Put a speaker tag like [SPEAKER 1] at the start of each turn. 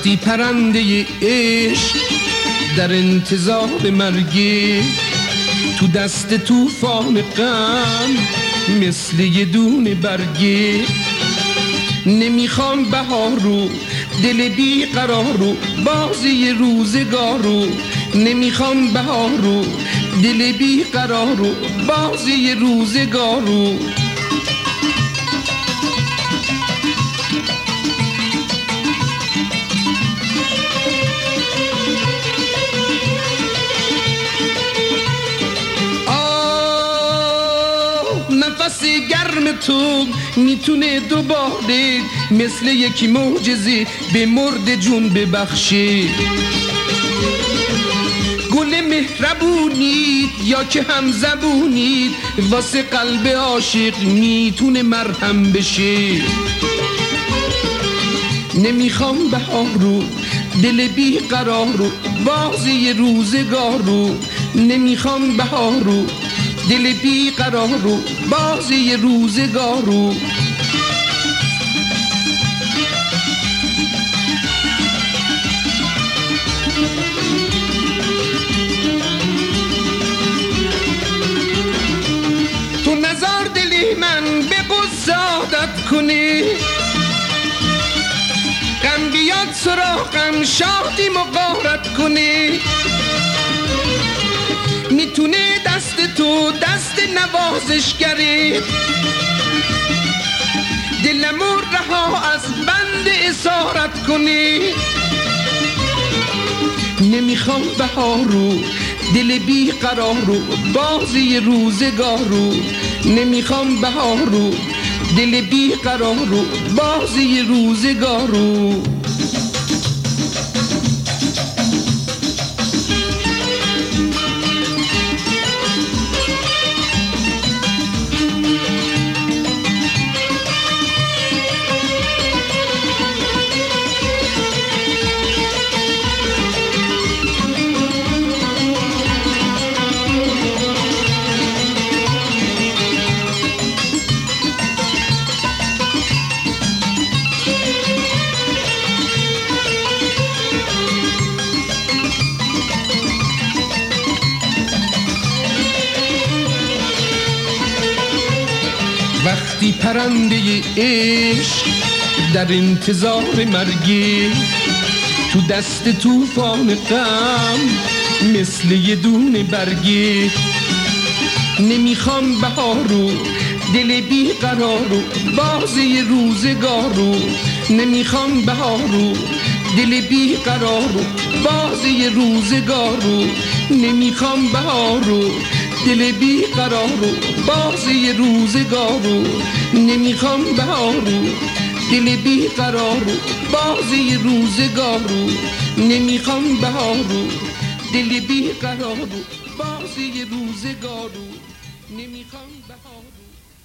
[SPEAKER 1] وقتی پرنده عشق در انتظار مرگی تو دست طوفان غم مثل یه دونه برگی، نمیخوام بهار رو دل بی قرار رو بازی روزگار رو، نمیخوام بهار رو دل بی قرار رو بازی روزگار رو. نفس گرم تو میتونه دوباره مثل یکی معجزه به مرد جون ببخشه. گل مهربونید یا که هم زبونید واسه قلب عاشق میتونه مرهم بشه. نمیخوام بهار رو دل بی قرار رو بازی روزگار رو، نمیخوام بهار رو دل بی قرار رو بازی روزگار رو. تو نزار دلی من به غصه عادت کنی، غم بیاد سراغم شادی مغارت کنی. میتونه دست تو دست نوازشگری دلمو رها از بند اسارت کنی. نمیخوام بهار رو دل بی قرار رو بازی روزگار رو، نمیخوام بهار رو دل بی قرار رو بازی روزگار رو. وقتی پرنده عشق در انتظار مرگی تو دست طوفان غم مثل یه دونه برگی، نمیخوام بهار رو دل بی قرار رو بازی روزگار رو، نمیخوام بهار رو دل بی قرار رو بازی روزگار رو، نمیخوام بهار رو دل بی قرار رو بازی روزگار رو، نمیخوام بهار رو دل بی قرار رو بازی روزگار رو، نمیخوام بهار رو دل بی قرار رو بازی روزگار رو، نمیخوام بهار رو